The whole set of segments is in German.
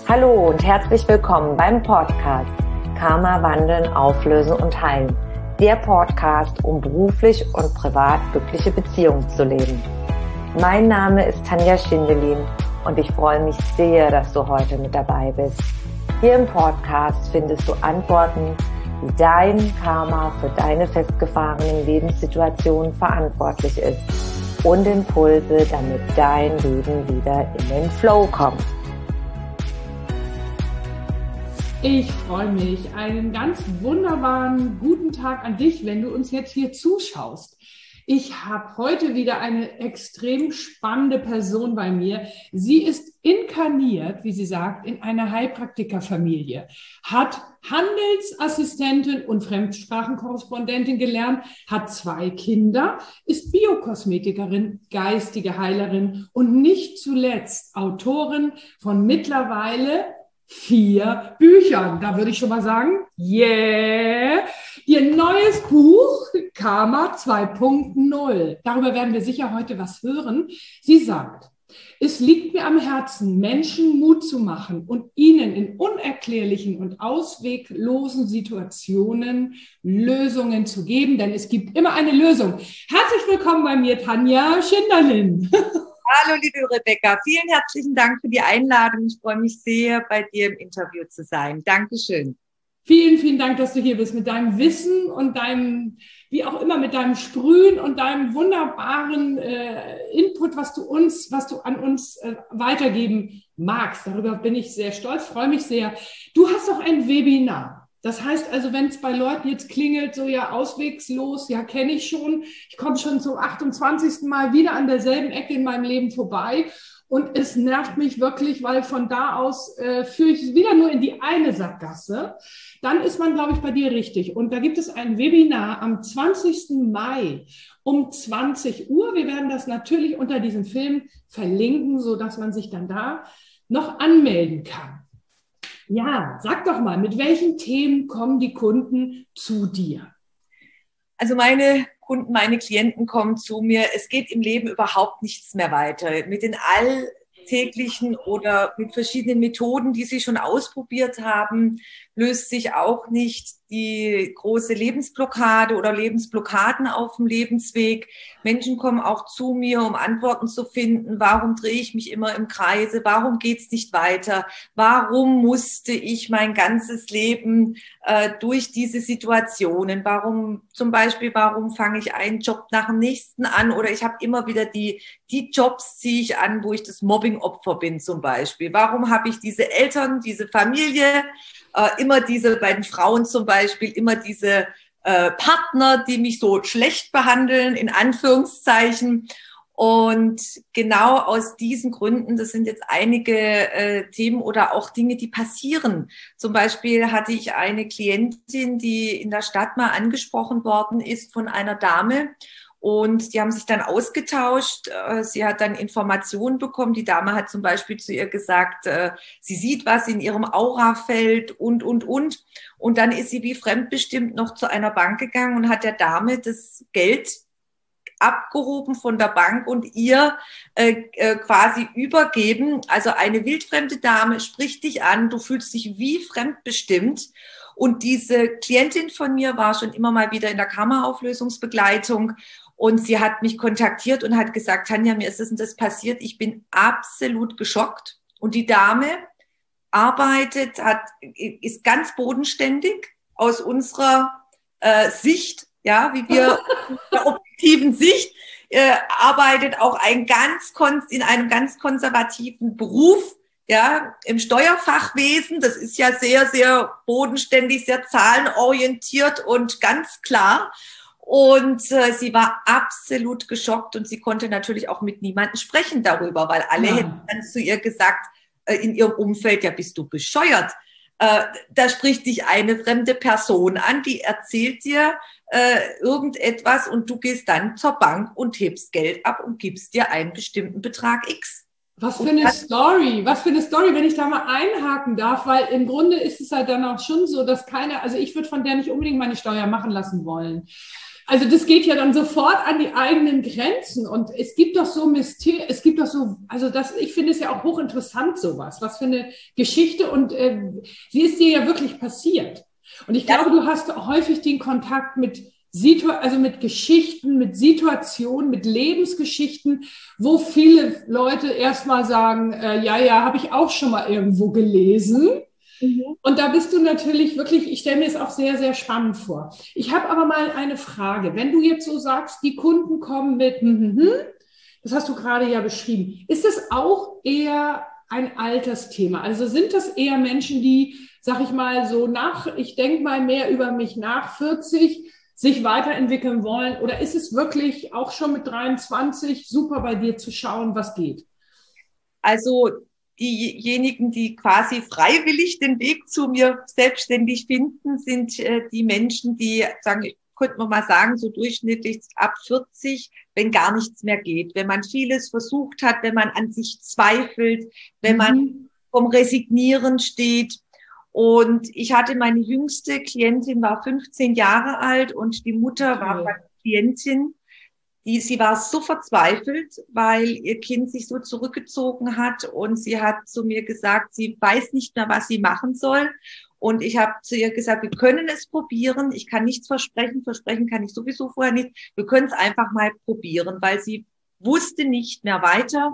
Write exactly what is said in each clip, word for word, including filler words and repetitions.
Hallo und herzlich willkommen beim Podcast Karma wandeln, auflösen und heilen. Der Podcast, um beruflich und privat glückliche Beziehungen zu leben. Mein Name ist Tanja Schindelin und ich freue mich sehr, dass du heute mit dabei bist. Hier im Podcast findest du Antworten, wie dein Karma für deine festgefahrenen Lebenssituationen verantwortlich ist und Impulse, damit dein Leben wieder in den Flow kommt. Ich freue mich. Einen ganz wunderbaren guten Tag an dich, wenn du uns jetzt hier zuschaust. Ich habe heute wieder eine extrem spannende Person bei mir. Sie ist inkarniert, wie sie sagt, in einer Heilpraktikerfamilie, hat Handelsassistentin und Fremdsprachenkorrespondentin gelernt, hat zwei Kinder, ist Biokosmetikerin, geistige Heilerin und nicht zuletzt Autorin von mittlerweile vier Büchern. Da würde ich schon mal sagen, yeah! Ihr neues Buch, Karma zwei Punkt null. Darüber werden wir sicher heute was hören. Sie sagt, es liegt mir am Herzen, Menschen Mut zu machen und ihnen in unerklärlichen und ausweglosen Situationen Lösungen zu geben, denn es gibt immer eine Lösung. Herzlich willkommen bei mir, Tanja Schindelin. Hallo, liebe Rebecca. Vielen herzlichen Dank für die Einladung. Ich freue mich sehr, bei dir im Interview zu sein. Dankeschön. Vielen, vielen Dank, dass du hier bist mit deinem Wissen und deinem, wie auch immer, mit deinem Sprühen und deinem wunderbaren äh, Input, was du uns, was du an uns äh, weitergeben magst. Darüber bin ich sehr stolz, freue mich sehr. Du hast doch ein Webinar. Das heißt also, wenn es bei Leuten jetzt klingelt, so ja auswegslos, ja kenne ich schon, ich komme schon zum achtundzwanzigsten Mal wieder an derselben Ecke in meinem Leben vorbei und es nervt mich wirklich, weil von da aus äh, führe ich wieder nur in die eine Sackgasse, dann ist man, glaube ich, bei dir richtig. Und da gibt es ein Webinar am zwanzigsten Mai um zwanzig Uhr. Wir werden das natürlich unter diesem Film verlinken, sodass man sich dann da noch anmelden kann. Ja, sag doch mal, mit welchen Themen kommen die Kunden zu dir? Also meine Kunden, meine Klienten kommen zu mir. Es geht im Leben überhaupt nichts mehr weiter. Mit den alltäglichen oder mit verschiedenen Methoden, die sie schon ausprobiert haben, löst sich auch nicht die große Lebensblockade oder Lebensblockaden auf dem Lebensweg. Menschen kommen auch zu mir, um Antworten zu finden. Warum drehe ich mich immer im Kreise? Warum geht's nicht weiter? Warum musste ich mein ganzes Leben äh, durch diese Situationen? Warum zum Beispiel, warum fange ich einen Job nach dem nächsten an? Oder ich habe immer wieder die, die Jobs ziehe ich an, wo ich das Mobbing-Opfer bin zum Beispiel. Warum habe ich diese Eltern, diese Familie, äh, immer diese beiden Frauen zum Beispiel, immer diese äh, Partner, die mich so schlecht behandeln, in Anführungszeichen. Und genau aus diesen Gründen, das sind jetzt einige äh, Themen oder auch Dinge, die passieren. Zum Beispiel hatte ich eine Klientin, die in der Stadt mal angesprochen worden ist von einer Dame. Und die haben sich dann ausgetauscht. Sie hat dann Informationen bekommen. Die Dame hat zum Beispiel zu ihr gesagt, sie sieht was in ihrem Aurafeld und, und, und. Und dann ist sie wie fremdbestimmt noch zu einer Bank gegangen und hat der Dame das Geld abgehoben von der Bank und ihr äh, äh, quasi übergeben. Also eine wildfremde Dame spricht dich an, du fühlst dich wie fremdbestimmt. Und diese Klientin von mir war schon immer mal wieder in der Karma-Auflösungsbegleitung. Und sie hat mich kontaktiert und hat gesagt, Tanja, mir ist das und das passiert. Ich bin absolut geschockt. Und die Dame arbeitet, hat, ist ganz bodenständig aus unserer äh, Sicht, ja, wie wir in der objektiven Sicht, äh, arbeitet auch ein ganz in einem ganz konservativen Beruf, ja, im Steuerfachwesen. Das ist ja sehr, sehr bodenständig, sehr zahlenorientiert und ganz klar. Und äh, sie war absolut geschockt und sie konnte natürlich auch mit niemandem sprechen darüber, weil alle ja. hätten dann zu ihr gesagt, äh, in ihrem Umfeld, ja, bist du bescheuert? Äh, da spricht dich eine fremde Person an, die erzählt dir äh, irgendetwas und du gehst dann zur Bank und hebst Geld ab und gibst dir einen bestimmten Betrag X. Was für eine Story, was für eine Story, wenn ich da mal einhaken darf, weil im Grunde ist es halt dann auch schon so, dass keiner, also ich würde von der nicht unbedingt meine Steuer machen lassen wollen. Also das geht ja dann sofort an die eigenen Grenzen und es gibt doch so Mysterien, es gibt doch so, also das, ich finde es ja auch hochinteressant sowas, was für eine Geschichte und äh, sie ist dir ja wirklich passiert. Und ich glaube, du hast häufig den Kontakt mit Situ- also mit Geschichten, mit Situationen, mit Lebensgeschichten, wo viele Leute erstmal sagen, äh, ja, ja, habe ich auch schon mal irgendwo gelesen. Mhm. Und da bist du natürlich wirklich, ich stelle mir es auch sehr, sehr spannend vor. Ich habe aber mal eine Frage. Wenn du jetzt so sagst, die Kunden kommen mit, hm, hm, hm, das hast du gerade ja beschrieben, ist das auch eher ein Altersthema? Also sind das eher Menschen, die, sag ich mal, so nach, ich denke mal mehr über mich nach vierzig, sich weiterentwickeln wollen? Oder ist es wirklich auch schon mit dreiundzwanzig super bei dir zu schauen, was geht? Also diejenigen, die quasi freiwillig den Weg zu mir selbstständig finden, sind äh, die Menschen, die sagen, könnte man mal sagen, so durchschnittlich ab vierzig, wenn gar nichts mehr geht, wenn man vieles versucht hat, wenn man an sich zweifelt, wenn mhm. man vom Resignieren steht. Und ich hatte meine jüngste Klientin, war fünfzehn Jahre alt und die Mutter okay. war Klientin. Die, sie war so verzweifelt, weil ihr Kind sich so zurückgezogen hat und sie hat zu mir gesagt, sie weiß nicht mehr, was sie machen soll. Und ich habe zu ihr gesagt, wir können es probieren. Ich kann nichts versprechen. Versprechen kann ich sowieso vorher nicht. Wir können es einfach mal probieren, weil sie wusste nicht mehr weiter.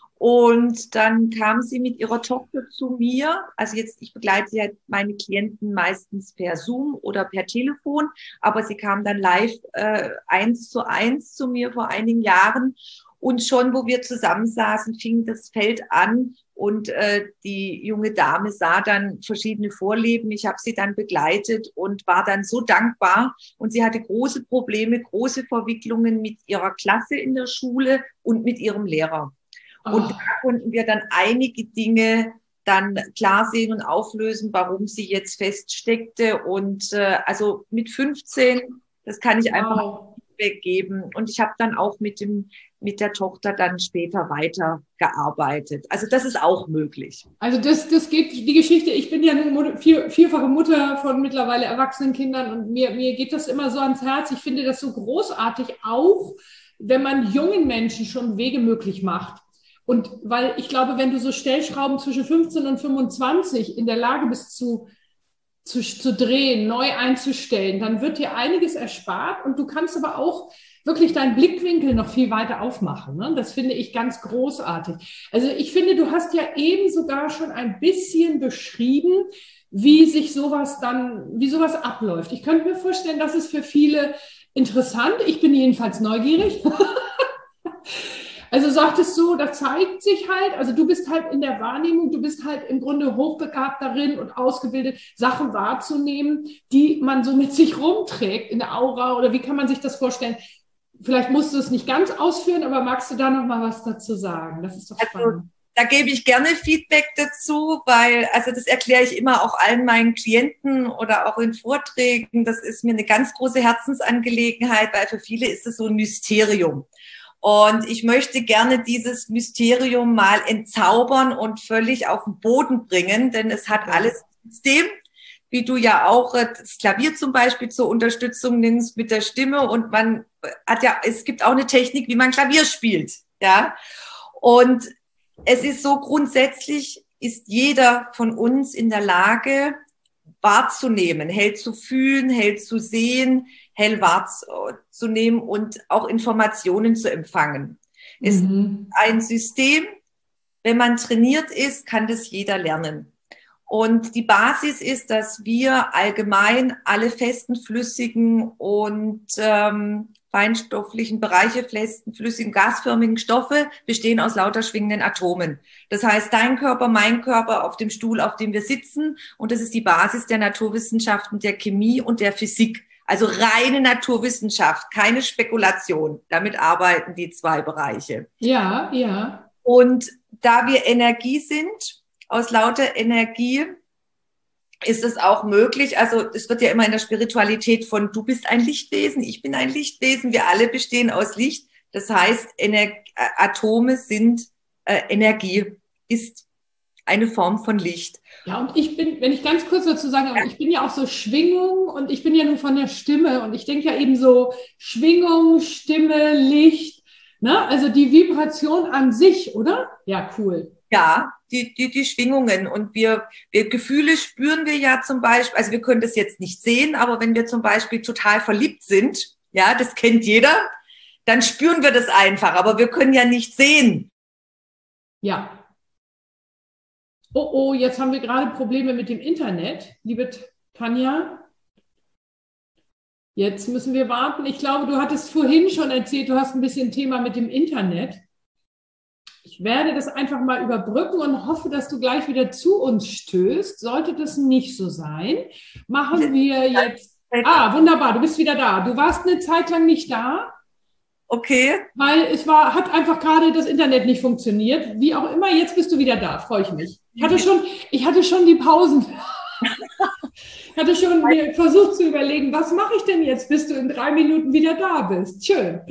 Und dann kam sie mit ihrer Tochter zu mir. Also jetzt, ich begleite ja meine Klienten meistens per Zoom oder per Telefon, aber sie kam dann live äh, eins zu eins zu mir vor einigen Jahren. Und schon, wo wir zusammensaßen, fing das Feld an und äh, die junge Dame sah dann verschiedene Vorleben. Ich habe sie dann begleitet und war dann so dankbar. Und sie hatte große Probleme, große Verwicklungen mit ihrer Klasse in der Schule und mit ihrem Lehrer. Und oh. da konnten wir dann einige Dinge dann klar sehen und auflösen, warum sie jetzt feststeckte. Und äh, also mit fünfzehn, das kann ich einfach wow. weggeben. Und ich habe dann auch mit dem mit der Tochter dann später weitergearbeitet. Also das ist auch möglich. Also das, das geht, die Geschichte, ich bin ja nun vier, vierfache Mutter von mittlerweile erwachsenen Kindern und mir, mir geht das immer so ans Herz. Ich finde das so großartig, auch wenn man jungen Menschen schon Wege möglich macht. Und weil ich glaube, wenn du so Stellschrauben zwischen fünfzehn und fünfundzwanzig in der Lage bist zu, zu, zu drehen, neu einzustellen, dann wird dir einiges erspart und du kannst aber auch wirklich deinen Blickwinkel noch viel weiter aufmachen. Ne? Das finde ich ganz großartig. Also ich finde, du hast ja eben sogar schon ein bisschen beschrieben, wie sich sowas dann, wie sowas abläuft. Ich könnte mir vorstellen, das ist für viele interessant. Ich bin jedenfalls neugierig. Also sagtest du, da zeigt sich halt, also du bist halt in der Wahrnehmung, du bist halt im Grunde hochbegabt darin und ausgebildet, Sachen wahrzunehmen, die man so mit sich rumträgt in der Aura, oder wie kann man sich das vorstellen? Vielleicht musst du es nicht ganz ausführen, aber magst du da noch mal was dazu sagen? Das ist doch spannend. Also, da gebe ich gerne Feedback dazu, weil, also das erkläre ich immer auch allen meinen Klienten oder auch in Vorträgen. Das ist mir eine ganz große Herzensangelegenheit, weil für viele ist es so ein Mysterium. Und ich möchte gerne dieses Mysterium mal entzaubern und völlig auf den Boden bringen, denn es hat alles ein System, wie du ja auch das Klavier zum Beispiel zur Unterstützung nimmst mit der Stimme, und man hat ja, es gibt auch eine Technik, wie man Klavier spielt, ja. Und es ist so, grundsätzlich ist jeder von uns in der Lage, wahrzunehmen, hell zu fühlen, hell zu sehen, hell wahrzunehmen und auch Informationen zu empfangen. Mhm. Es ist ein System, wenn man trainiert ist, kann das jeder lernen. Und die Basis ist, dass wir allgemein alle festen, flüssigen und ähm, feinstofflichen Bereiche, festen, flüssigen, gasförmigen Stoffe bestehen aus lauter schwingenden Atomen. Das heißt, dein Körper, mein Körper auf dem Stuhl, auf dem wir sitzen. Und das ist die Basis der Naturwissenschaften, der Chemie und der Physik. Also reine Naturwissenschaft, keine Spekulation. Damit arbeiten die zwei Bereiche. Ja, ja. Und da wir Energie sind, aus lauter Energie, ist es auch möglich, also es wird ja immer in der Spiritualität von, du bist ein Lichtwesen, ich bin ein Lichtwesen, wir alle bestehen aus Licht. Das heißt, Ener- Atome sind äh, Energie, ist eine Form von Licht. Ja, und ich bin, wenn ich ganz kurz dazu sage, ich bin ja auch so Schwingung und ich bin ja nur von der Stimme und ich denke ja eben so Schwingung, Stimme, Licht, ne? Also die Vibration an sich, oder? Ja, cool. Ja, die, die, die Schwingungen und wir, wir Gefühle spüren wir ja zum Beispiel, also wir können das jetzt nicht sehen, aber wenn wir zum Beispiel total verliebt sind, ja, das kennt jeder, dann spüren wir das einfach, aber wir können ja nicht sehen. Ja. Oh, oh, jetzt haben wir gerade Probleme mit dem Internet, liebe Tanja. Jetzt müssen wir warten. Ich glaube, du hattest vorhin schon erzählt, du hast ein bisschen Thema mit dem Internet. Ich werde das einfach mal überbrücken und hoffe, dass du gleich wieder zu uns stößt. Sollte das nicht so sein, machen wir jetzt... Ah, wunderbar, du bist wieder da. Du warst eine Zeit lang nicht da. Okay. Weil es war, hat einfach gerade das Internet nicht funktioniert. Wie auch immer, jetzt bist du wieder da, freue ich mich. Ich hatte schon, ich hatte schon die Pausen. Ich hatte schon mir versucht zu überlegen, was mache ich denn jetzt, bis du in drei Minuten wieder da bist. Schön.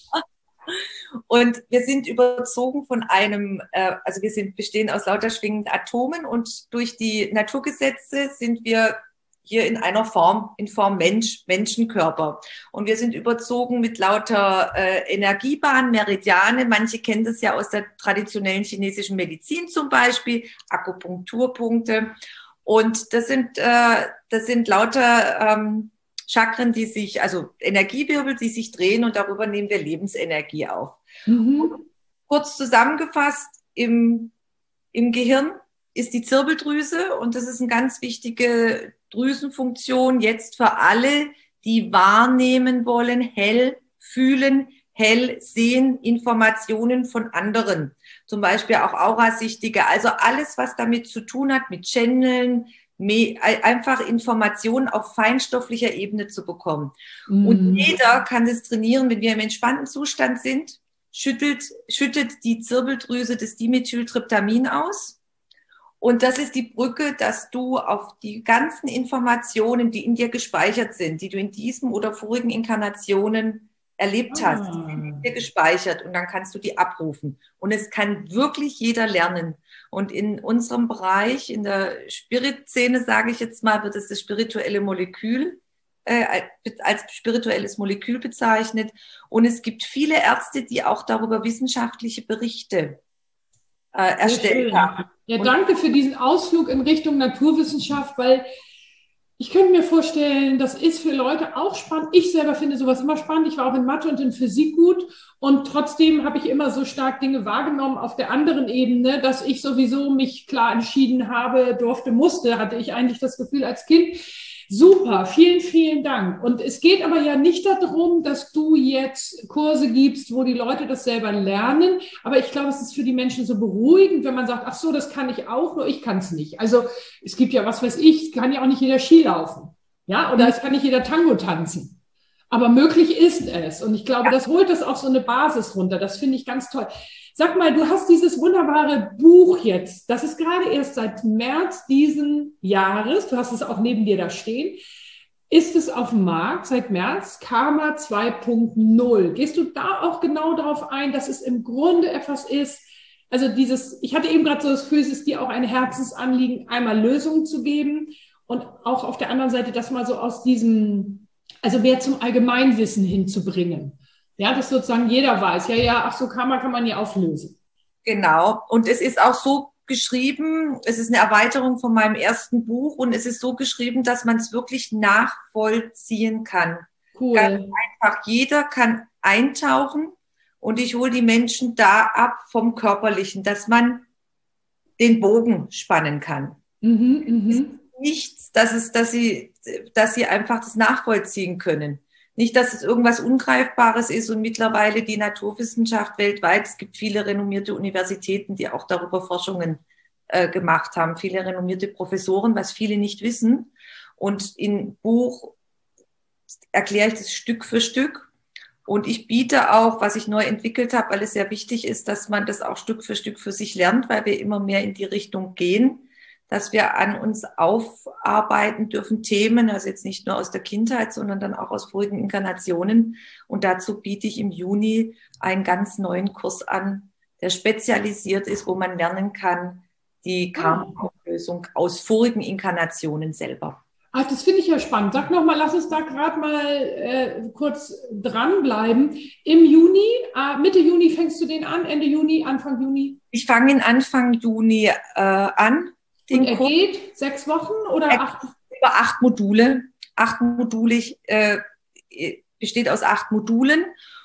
Und wir sind überzogen von einem, äh, also wir sind bestehen aus lauter schwingenden Atomen und durch die Naturgesetze sind wir hier in einer Form, in Form Mensch, Menschenkörper. Und wir sind überzogen mit lauter äh, Energiebahnen, Meridiane. Manche kennen das ja aus der traditionellen chinesischen Medizin zum Beispiel, Akupunkturpunkte. Und das sind, äh, das sind lauter ähm, Chakren, die sich, also Energiewirbel, die sich drehen und darüber nehmen wir Lebensenergie auf. Mhm. Kurz zusammengefasst, im, im Gehirn ist die Zirbeldrüse und das ist eine ganz wichtige Drüsenfunktion jetzt für alle, die wahrnehmen wollen, hell fühlen, hell sehen, Informationen von anderen. Zum Beispiel auch Aurasichtige, also alles, was damit zu tun hat, mit Channeln, einfach Informationen auf feinstofflicher Ebene zu bekommen. Mm. Und jeder kann das trainieren, wenn wir im entspannten Zustand sind, schüttelt, schüttet die Zirbeldrüse das Dimethyltryptamin aus. Und das ist die Brücke, dass du auf die ganzen Informationen, die in dir gespeichert sind, die du in diesem oder vorigen Inkarnationen erlebt hast, ah. die sind in dir gespeichert und dann kannst du die abrufen. Und es kann wirklich jeder lernen. Und in unserem Bereich, in der Spirit-Szene, sage ich jetzt mal, wird es das spirituelle Molekül, äh, als spirituelles Molekül bezeichnet. Und es gibt viele Ärzte, die auch darüber wissenschaftliche Berichte äh, erstellt haben. Ja, danke für diesen Ausflug in Richtung Naturwissenschaft, weil ich könnte mir vorstellen, das ist für Leute auch spannend. Ich selber finde sowas immer spannend. Ich war auch in Mathe und in Physik gut und trotzdem habe ich immer so stark Dinge wahrgenommen auf der anderen Ebene, dass ich sowieso mich klar entschieden habe, durfte, musste, hatte ich eigentlich das Gefühl als Kind. Super, vielen, vielen Dank. Und es geht aber ja nicht darum, dass du jetzt Kurse gibst, wo die Leute das selber lernen. Aber ich glaube, es ist für die Menschen so beruhigend, wenn man sagt, ach so, das kann ich auch, nur ich kann es nicht. Also es gibt ja, was weiß ich, es kann ja auch nicht jeder Ski laufen. Ja, oder es kann nicht jeder Tango tanzen. Aber möglich ist es. Und ich glaube, das holt das auf so eine Basis runter. Das finde ich ganz toll. Sag mal, du hast dieses wunderbare Buch jetzt. Das ist gerade erst seit März diesen Jahres. Du hast es auch neben dir da stehen. Ist es auf dem Markt seit März? Karma zwei Punkt null. Gehst du da auch genau darauf ein, dass es im Grunde etwas ist? Also dieses, ich hatte eben gerade so das Gefühl, es ist dir auch ein Herzensanliegen, einmal Lösungen zu geben und auch auf der anderen Seite das mal so aus diesem, also mehr zum Allgemeinwissen hinzubringen. Ja, dass sozusagen jeder weiß, ja, ja, ach so, Karma kann man ja auflösen. Genau. Und es ist auch so geschrieben, es ist eine Erweiterung von meinem ersten Buch und es ist so geschrieben, dass man es wirklich nachvollziehen kann. Cool. Ganz einfach. Jeder kann eintauchen und ich hole die Menschen da ab vom Körperlichen, dass man den Bogen spannen kann. Mhm, mhm. Nichts, dass es, dass sie, dass sie einfach das nachvollziehen können. Nicht, dass es irgendwas Ungreifbares ist und mittlerweile die Naturwissenschaft weltweit, es gibt viele renommierte Universitäten, die auch darüber Forschungen äh, gemacht haben, viele renommierte Professoren, was viele nicht wissen. Und im Buch erkläre ich das Stück für Stück. Und ich biete auch, was ich neu entwickelt habe, weil es sehr wichtig ist, dass man das auch Stück für Stück für sich lernt, weil wir immer mehr in die Richtung gehen, dass wir an uns aufarbeiten dürfen, Themen, also jetzt nicht nur aus der Kindheit, sondern dann auch aus vorigen Inkarnationen. Und dazu biete ich im Juni einen ganz neuen Kurs an, der spezialisiert ist, wo man lernen kann, die Karma-Auflösung aus vorigen Inkarnationen selber. Ach, das finde ich ja spannend. Sag nochmal, lass uns da gerade mal äh, kurz dranbleiben. Im Juni, äh, Mitte Juni fängst du den an, Ende Juni, Anfang Juni? Ich fange ihn Anfang Juni äh, an. Den Und er Kurs. Geht sechs Wochen oder er acht? Über acht Module. Acht Module äh, besteht aus acht Modulen.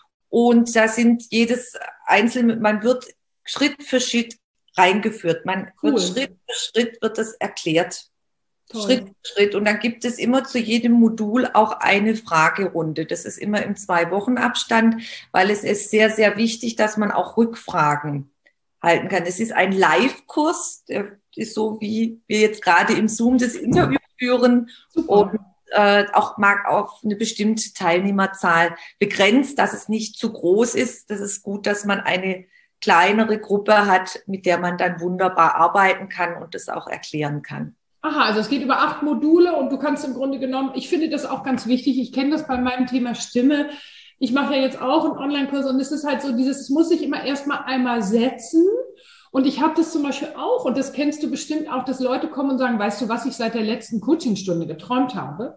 Und da sind jedes einzelne, man wird Schritt für Schritt reingeführt. Man cool. wird Schritt für Schritt wird das erklärt. Toll. Schritt für Schritt. Und dann gibt es immer zu jedem Modul auch eine Fragerunde. Das ist immer im Zwei-Wochen-Abstand, weil es ist sehr, sehr wichtig, dass man auch Rückfragen halten kann. Es ist ein Live-Kurs, der ist so, wie wir jetzt gerade im Zoom das Interview führen. Super. Und äh, auch mag auf eine bestimmte Teilnehmerzahl begrenzt, dass es nicht zu groß ist. Das ist gut, dass man eine kleinere Gruppe hat, mit der man dann wunderbar arbeiten kann und das auch erklären kann. Aha, also es geht über acht Module und du kannst im Grunde genommen, ich finde das auch ganz wichtig, ich kenne das bei meinem Thema Stimme. Ich mache ja jetzt auch einen Online-Kurs und es ist halt so dieses, es muss sich immer erstmal einmal setzen. Und ich habe das zum Beispiel auch, und das kennst du bestimmt auch, dass Leute kommen und sagen, weißt du, was ich seit der letzten Coachingstunde geträumt habe?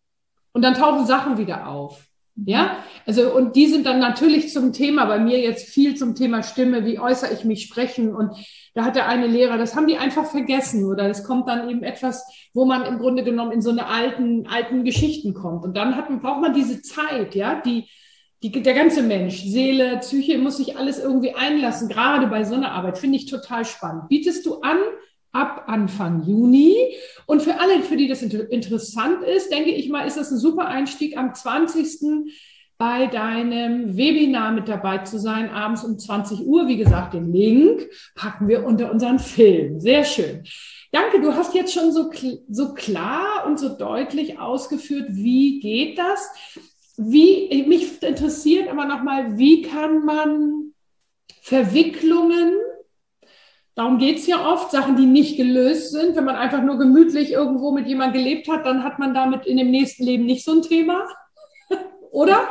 Und dann tauchen Sachen wieder auf. Ja, also, und die sind dann natürlich zum Thema, bei mir jetzt viel zum Thema Stimme, wie äußere ich mich, sprechen. Und da hat der eine Lehrer, das haben die einfach vergessen, oder es kommt dann eben etwas, wo man im Grunde genommen in so eine alten, alten Geschichten kommt. Und dann hat man, braucht man diese Zeit, ja, die, die, der ganze Mensch, Seele, Psyche, muss sich alles irgendwie einlassen, gerade bei so einer Arbeit, finde ich total spannend. Bietest du an, ab Anfang Juni. Und für alle, für die das inter- interessant ist, denke ich mal, ist das ein super Einstieg, am zwanzigsten bei deinem Webinar mit dabei zu sein, abends um zwanzig Uhr. Wie gesagt, den Link packen wir unter unseren Film. Sehr schön. Danke, du hast jetzt schon so, so klar und so deutlich ausgeführt, wie geht das? Wie, mich interessiert aber nochmal, wie kann man Verwicklungen, darum geht's ja oft, Sachen, die nicht gelöst sind. Wenn man einfach nur gemütlich irgendwo mit jemandem gelebt hat, dann hat man damit in dem nächsten Leben nicht so ein Thema. Oder?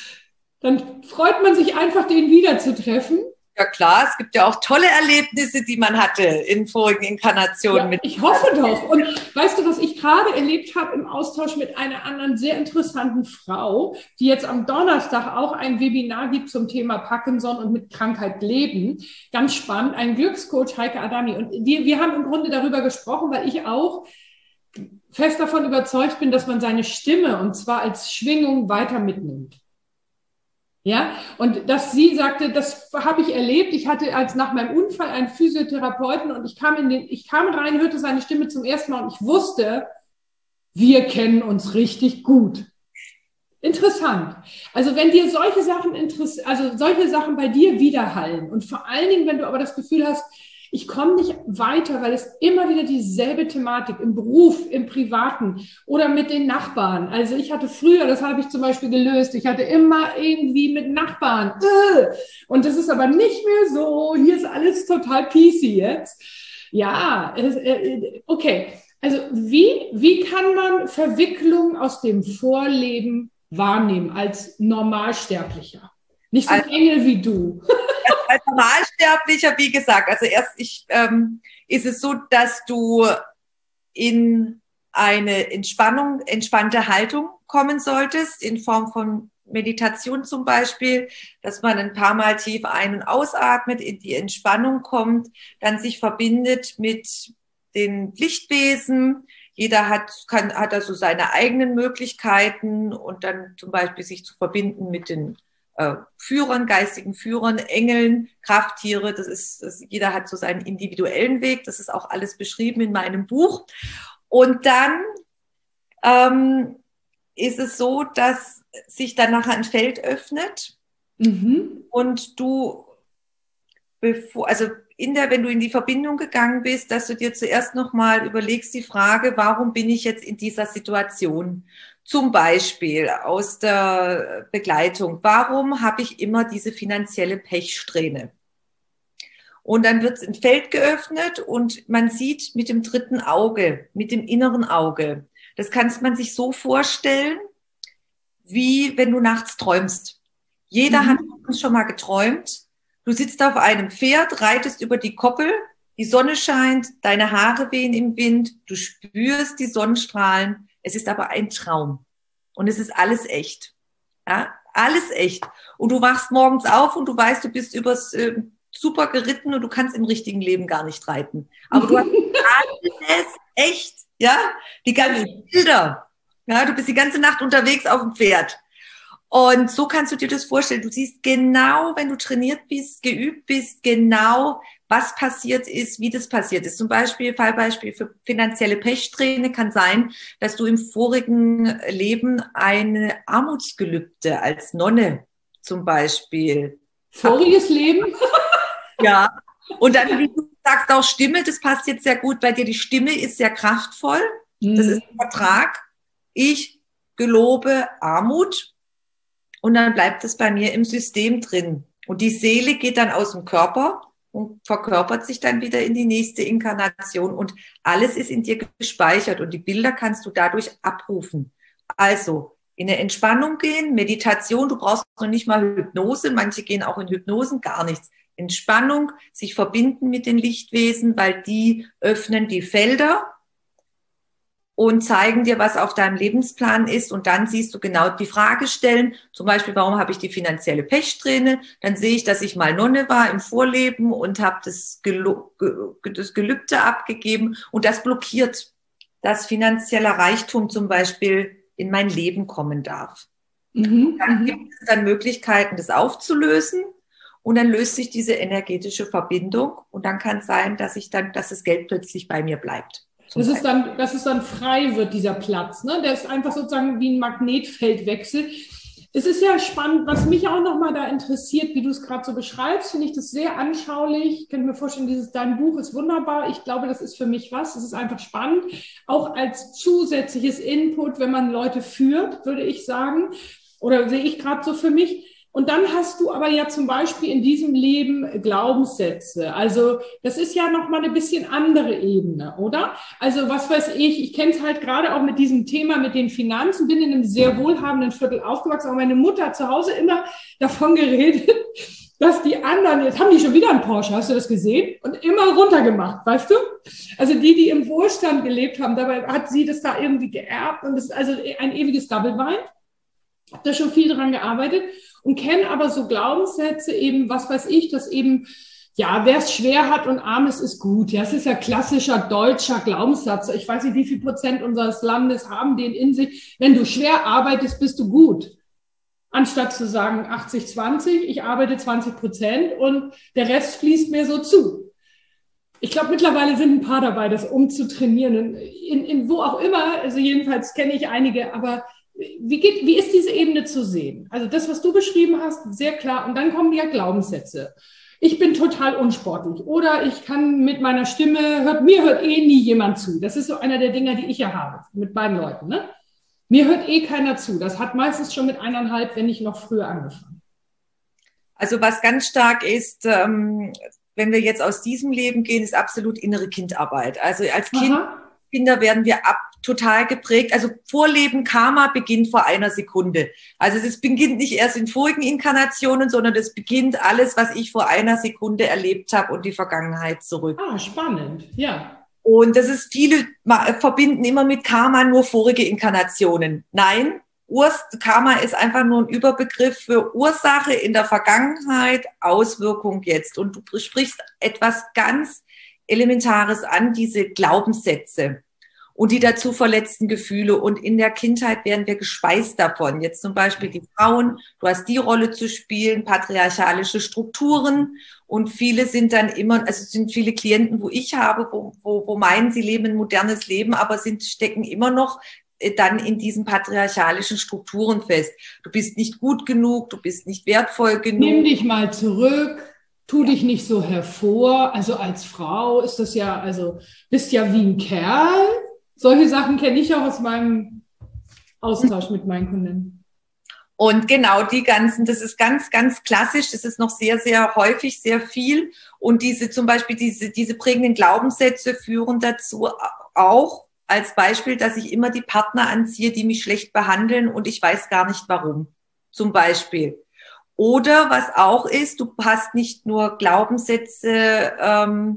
Dann freut man sich einfach, den wiederzutreffen. Ja klar, es gibt ja auch tolle Erlebnisse, die man hatte in vorigen Inkarnationen. Ja, mit ich hoffe doch. Und weißt du, was ich gerade erlebt habe im Austausch mit einer anderen sehr interessanten Frau, die jetzt am Donnerstag auch ein Webinar gibt zum Thema Parkinson und mit Krankheit leben. Ganz spannend. Ein Glückscoach, Heike Adami. Und die, wir haben im Grunde darüber gesprochen, weil ich auch fest davon überzeugt bin, dass man seine Stimme, und zwar als Schwingung, weiter mitnimmt. Ja, und dass sie sagte, das habe ich erlebt. Ich hatte als nach meinem Unfall einen Physiotherapeuten und ich kam in den, ich kam rein, hörte seine Stimme zum ersten Mal und ich wusste, wir kennen uns richtig gut. Interessant. Also wenn dir solche Sachen interessieren, also solche Sachen bei dir widerhallen und vor allen Dingen, wenn du aber das Gefühl hast, ich komme nicht weiter, weil es immer wieder dieselbe Thematik im Beruf, im Privaten oder mit den Nachbarn. Also ich hatte früher, das habe ich zum Beispiel gelöst, ich hatte immer irgendwie mit Nachbarn. Und das ist aber nicht mehr so. Hier ist alles total peachy jetzt. Ja, okay. Also wie, wie kann man Verwicklung aus dem Vorleben wahrnehmen als Normalsterblicher? Nicht so ein Engel wie du. Als Normalsterblicher, wie gesagt, also erst ich, ähm, ist es so, dass du in eine Entspannung, entspannte Haltung kommen solltest, in Form von Meditation zum Beispiel, dass man ein paar Mal tief ein- und ausatmet, in die Entspannung kommt, dann sich verbindet mit den Lichtwesen. Jeder hat, kann, hat also seine eigenen Möglichkeiten und dann zum Beispiel sich zu verbinden mit den Führern, geistigen Führern, Engeln, Krafttiere, das ist, das, jeder hat so seinen individuellen Weg, das ist auch alles beschrieben in meinem Buch. Und dann ähm, ist es so, dass sich dann nachher ein Feld öffnet mhm. und du, bevor, also in der, wenn du in die Verbindung gegangen bist, dass du dir zuerst nochmal überlegst die Frage, warum bin ich jetzt in dieser Situation? Zum Beispiel aus der Begleitung, warum habe ich immer diese finanzielle Pechsträhne? Und dann wird ein Feld geöffnet und man sieht mit dem dritten Auge, mit dem inneren Auge. Das kann man sich so vorstellen, wie wenn du nachts träumst. Jeder mhm. hat uns schon mal geträumt. Du sitzt auf einem Pferd, reitest über die Koppel die Sonne scheint, deine Haare wehen im Wind, du spürst die Sonnenstrahlen. Es ist aber ein Traum. Und es ist alles echt. Ja, alles echt. Und du wachst morgens auf und du weißt, du bist übers äh, super geritten und du kannst im richtigen Leben gar nicht reiten. Aber du hast alles echt. Ja, die ganzen Bilder. Ja, du bist die ganze Nacht unterwegs auf dem Pferd. Und so kannst du dir das vorstellen. Du siehst genau, wenn du trainiert bist, geübt bist, genau, was passiert ist, wie das passiert ist. Zum Beispiel, Fallbeispiel für finanzielle Pechsträhne kann sein, dass du im vorigen Leben eine Armutsgelübde als Nonne zum Beispiel. Voriges Leben? Ja. Und dann, wie du sagst, auch Stimme, das passt jetzt sehr gut bei dir. Die Stimme ist sehr kraftvoll. Das ist ein Vertrag. Ich gelobe Armut. Und dann bleibt es bei mir im System drin. Und die Seele geht dann aus dem Körper und verkörpert sich dann wieder in die nächste Inkarnation. Und alles ist in dir gespeichert und die Bilder kannst du dadurch abrufen. Also in eine Entspannung gehen, Meditation, du brauchst noch nicht mal Hypnose. Manche gehen auch in Hypnosen, gar nichts. Entspannung, sich verbinden mit den Lichtwesen, weil die öffnen die Felder und zeigen dir, was auf deinem Lebensplan ist. Und dann siehst du genau die Frage stellen, zum Beispiel, warum habe ich die finanzielle Pechsträhne? Dann sehe ich, dass ich mal Nonne war im Vorleben und habe das, Gelo- das Gelübde abgegeben. Und das blockiert, dass finanzieller Reichtum zum Beispiel in mein Leben kommen darf. Mhm, dann gibt es dann Möglichkeiten, das aufzulösen. Und dann löst sich diese energetische Verbindung. Und dann kann es sein, dass ich dann, dass das Geld plötzlich bei mir bleibt. Das ist dann, dass es dann frei wird, dieser Platz, ne? Der ist einfach sozusagen wie ein Magnetfeldwechsel. Es ist ja spannend, was mich auch nochmal da interessiert, wie du es gerade so beschreibst, finde ich das sehr anschaulich. Ich könnte mir vorstellen, dieses, dein Buch ist wunderbar. Ich glaube, das ist für mich was. Es ist einfach spannend. Auch als zusätzliches Input, wenn man Leute führt, würde ich sagen. Oder sehe ich gerade so für mich. Und dann hast du aber ja zum Beispiel in diesem Leben Glaubenssätze. Also das ist ja nochmal eine bisschen andere Ebene, oder? Also was weiß ich, ich kenne es halt gerade auch mit diesem Thema mit den Finanzen, bin in einem sehr wohlhabenden Viertel aufgewachsen, aber meine Mutter hat zu Hause immer davon geredet, dass die anderen, jetzt haben die schon wieder einen Porsche, hast du das gesehen? Und immer runtergemacht, weißt du? Also die, die im Wohlstand gelebt haben, dabei hat sie das da irgendwie geerbt und das ist also ein ewiges Double-Bind. Hab da schon viel dran gearbeitet und kenne aber so Glaubenssätze eben, was weiß ich, dass eben, ja, wer es schwer hat und arm ist, ist gut. Ja, es ist ja klassischer deutscher Glaubenssatz. Ich weiß nicht, wie viel Prozent unseres Landes haben den in sich. Wenn du schwer arbeitest, bist du gut. Anstatt zu sagen achtzig zwanzig, ich arbeite zwanzig Prozent und der Rest fließt mir so zu. Ich glaube, mittlerweile sind ein paar dabei, das umzutrainieren. In, in wo auch immer, also jedenfalls kenne ich einige, aber Wie geht, wie ist diese Ebene zu sehen? Also das, was du beschrieben hast, sehr klar. Und dann kommen ja Glaubenssätze. Ich bin total unsportlich oder ich kann mit meiner Stimme, hört, mir hört eh nie jemand zu. Das ist so einer der Dinger, die ich ja habe mit beiden Leuten. Ne? Mir hört eh keiner zu. Das hat meistens schon mit eineinhalb, wenn nicht noch früher angefangen. Also was ganz stark ist, ähm, wenn wir jetzt aus diesem Leben gehen, ist absolut innere Kindarbeit. Also als Kind, Kinder werden wir ab total geprägt. Also Vorleben, Karma beginnt vor einer Sekunde. Also es beginnt nicht erst in vorigen Inkarnationen, sondern es beginnt alles, was ich vor einer Sekunde erlebt habe und die Vergangenheit zurück. Ah, spannend, ja. Und das ist, viele verbinden immer mit Karma nur vorige Inkarnationen. Nein, Urs, Karma ist einfach nur ein Überbegriff für Ursache in der Vergangenheit, Auswirkung jetzt. Und du sprichst etwas ganz Elementares an, diese Glaubenssätze und die dazu verletzten Gefühle. Und in der Kindheit werden wir gespeist davon. Jetzt zum Beispiel die Frauen, du hast die Rolle zu spielen, patriarchalische Strukturen. Und viele sind dann immer, also es sind viele Klienten, wo ich habe, wo, wo, wo meinen, sie leben ein modernes Leben, aber sind, stecken immer noch dann in diesen patriarchalischen Strukturen fest. Du bist nicht gut genug, du bist nicht wertvoll genug. Nimm dich mal zurück. Tu dich nicht so hervor. Also als Frau ist das ja, also bist ja wie ein Kerl. Solche Sachen kenne ich auch aus meinem Austausch mit meinen Kunden. Und genau die ganzen, das ist ganz, ganz klassisch. Das ist noch sehr, sehr häufig, sehr viel. Und diese, zum Beispiel diese, diese prägenden Glaubenssätze führen dazu auch als Beispiel, dass ich immer die Partner anziehe, die mich schlecht behandeln und ich weiß gar nicht warum. Zum Beispiel. Oder was auch ist, du hast nicht nur Glaubenssätze, ähm,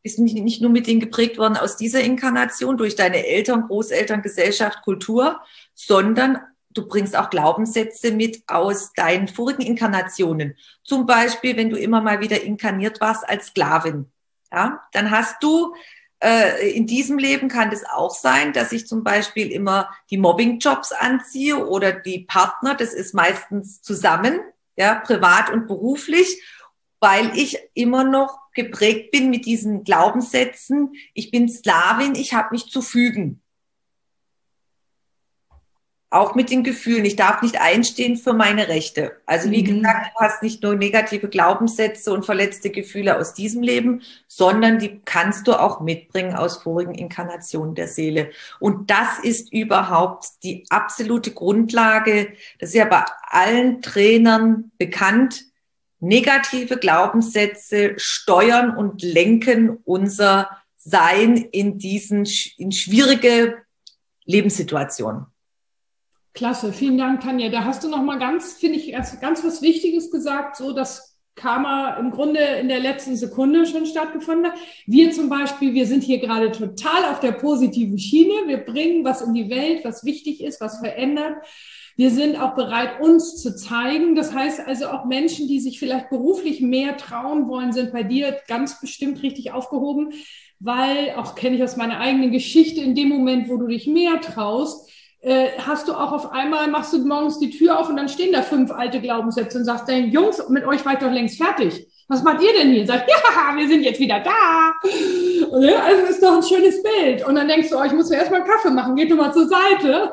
bist nicht, nicht nur mit denen geprägt worden aus dieser Inkarnation, durch deine Eltern, Großeltern, Gesellschaft, Kultur, sondern du bringst auch Glaubenssätze mit aus deinen vorigen Inkarnationen. Zum Beispiel, wenn du immer mal wieder inkarniert warst als Sklavin. Ja, dann hast du, äh, in diesem Leben kann es auch sein, dass ich zum Beispiel immer die Mobbing-Jobs anziehe oder die Partner, das ist meistens zusammen, ja, privat und beruflich, weil ich immer noch geprägt bin mit diesen Glaubenssätzen, ich bin Sklavin, ich habe mich zu fügen. Auch mit den Gefühlen. Ich darf nicht einstehen für meine Rechte. Also wie mhm. gesagt, du hast nicht nur negative Glaubenssätze und verletzte Gefühle aus diesem Leben, sondern die kannst du auch mitbringen aus vorigen Inkarnationen der Seele. Und das ist überhaupt die absolute Grundlage. Das ist ja bei allen Trainern bekannt. Negative Glaubenssätze steuern und lenken unser Sein in diesen, in schwierige Lebenssituationen. Klasse, vielen Dank, Tanja. Da hast du noch mal ganz, finde ich, ganz, ganz was Wichtiges gesagt, so dass Karma im Grunde in der letzten Sekunde schon stattgefunden hat. Wir zum Beispiel, wir sind hier gerade total auf der positiven Schiene. Wir bringen was in die Welt, was wichtig ist, was verändert. Wir sind auch bereit, uns zu zeigen. Das heißt also auch Menschen, die sich vielleicht beruflich mehr trauen wollen, sind bei dir ganz bestimmt richtig aufgehoben, weil, auch kenne ich aus meiner eigenen Geschichte, in dem Moment, wo du dich mehr traust, hast du auch auf einmal, machst du morgens die Tür auf und dann stehen da fünf alte Glaubenssätze und sagst, hey, Jungs, mit euch war ich doch längst fertig. Was macht ihr denn hier? Sagt, ja, wir sind jetzt wieder da. Und ja, also ist doch ein schönes Bild. Und dann denkst du, oh, ich muss mir erstmal einen Kaffee machen, geht du mal zur Seite.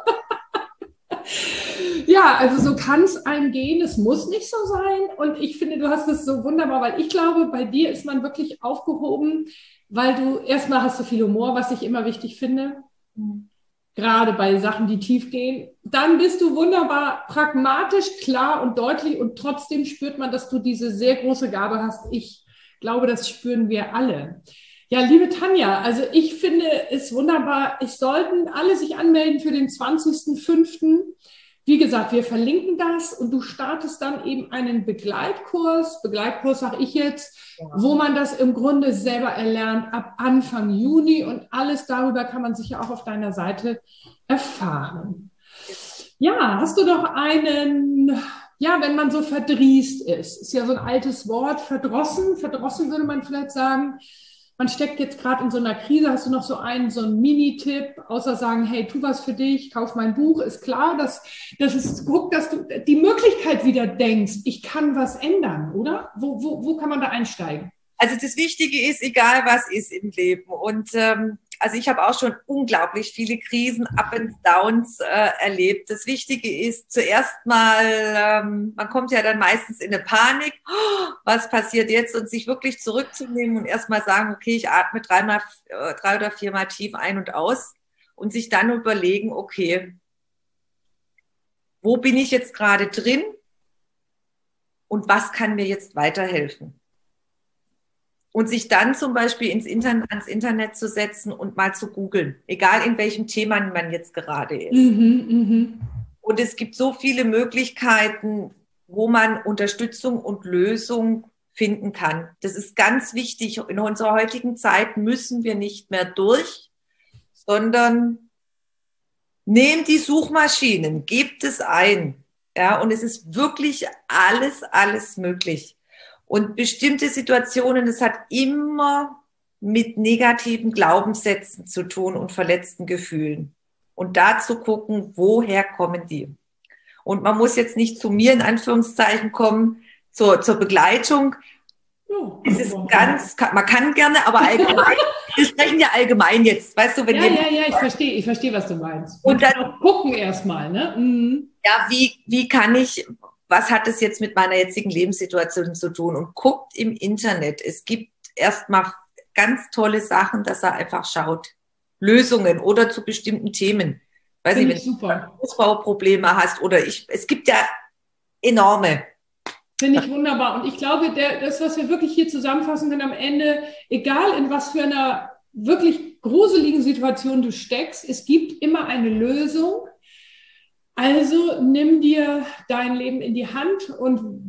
Ja, also so kann es einem gehen, es muss nicht so sein. Und ich finde, du hast es so wunderbar, weil ich glaube, bei dir ist man wirklich aufgehoben, weil du, erstmal hast du viel Humor, was ich immer wichtig finde. Mhm. Gerade bei Sachen, die tief gehen. Dann bist du wunderbar pragmatisch, klar und deutlich und trotzdem spürt man, dass du diese sehr große Gabe hast. Ich glaube, das spüren wir alle. Ja, liebe Tanja, also ich finde es wunderbar. Es sollten alle sich anmelden für den zwanzigsten fünften Wie gesagt, wir verlinken das und du startest dann eben einen Begleitkurs, Begleitkurs sage ich jetzt, ja, wo man das im Grunde selber erlernt ab Anfang Juni und alles darüber kann man sicher auch auf deiner Seite erfahren. Ja, hast du doch einen, ja, wenn man so verdrießt ist, ist ja so ein altes Wort, verdrossen, verdrossen würde man vielleicht sagen. Man steckt jetzt gerade in so einer Krise, hast du noch so einen, so einen Mini-Tipp, außer sagen, hey, tu was für dich, kauf mein Buch, ist klar, dass, dass es, guck, dass du die Möglichkeit wieder denkst, ich kann was ändern, oder? Wo, wo, wo kann man da einsteigen? Also das Wichtige ist, egal was ist im Leben und ähm, also ich habe auch schon unglaublich viele Krisen, Up and Downs äh, erlebt. Das Wichtige ist zuerst mal, ähm, man kommt ja dann meistens in eine Panik, oh, was passiert jetzt? Und sich wirklich zurückzunehmen und erst mal sagen, okay, ich atme dreimal, äh, drei oder viermal tief ein und aus und sich dann überlegen, okay, wo bin ich jetzt gerade drin und was kann mir jetzt weiterhelfen? Und sich dann zum Beispiel ins Internet, ans Internet zu setzen und mal zu googeln, egal in welchem Thema man jetzt gerade ist. Mhm, mh. Und es gibt so viele Möglichkeiten, wo man Unterstützung und Lösung finden kann. Das ist ganz wichtig. In unserer heutigen Zeit müssen wir nicht mehr durch, sondern nehmt die Suchmaschinen, gebt es ein. Ja, und es ist wirklich alles, alles möglich. Und bestimmte Situationen, das hat immer mit negativen Glaubenssätzen zu tun und verletzten Gefühlen. Und da zu gucken, woher kommen die? Und man muss jetzt nicht zu mir in Anführungszeichen kommen, zur, zur Begleitung. Ja, es ist ganz, man kann gerne, aber allgemein, wir sprechen ja allgemein jetzt, weißt du, wenn ja, ja, ja, ich verstehe, ich verstehe, was du meinst. Und dann auch gucken erstmal, ne? Mhm. Ja, wie, wie kann ich, was hat es jetzt mit meiner jetzigen Lebenssituation zu tun? Und guckt im Internet. Es gibt erstmal ganz tolle Sachen, dass er einfach schaut. Lösungen oder zu bestimmten Themen. Weiß ich, wenn du Hausbauprobleme hast oder ich, es gibt ja enorme. Finde ich wunderbar. Und ich glaube, der, das, was wir wirklich hier zusammenfassen können am Ende, egal in was für einer wirklich gruseligen Situation du steckst, es gibt immer eine Lösung. Also nimm dir dein Leben in die Hand und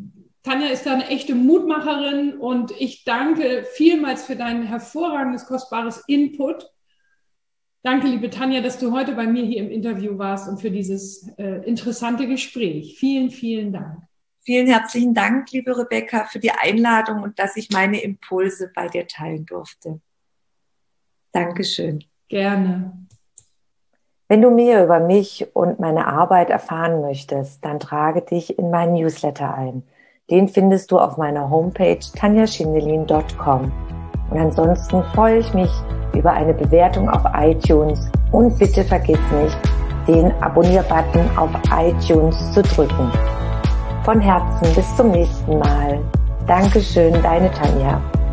Tanja ist da eine echte Mutmacherin und ich danke vielmals für dein hervorragendes, kostbares Input. Danke, liebe Tanja, dass du heute bei mir hier im Interview warst und für dieses äh, interessante Gespräch. Vielen, vielen Dank. Vielen herzlichen Dank, liebe Rebecca, für die Einladung und dass ich meine Impulse bei dir teilen durfte. Dankeschön. Gerne. Wenn du mehr über mich und meine Arbeit erfahren möchtest, dann trage dich in meinen Newsletter ein. Den findest du auf meiner Homepage tanja schindelin punkt com. Und ansonsten freue ich mich über eine Bewertung auf iTunes und bitte vergiss nicht, den Abonnier-Button auf iTunes zu drücken. Von Herzen bis zum nächsten Mal. Dankeschön, deine Tanja.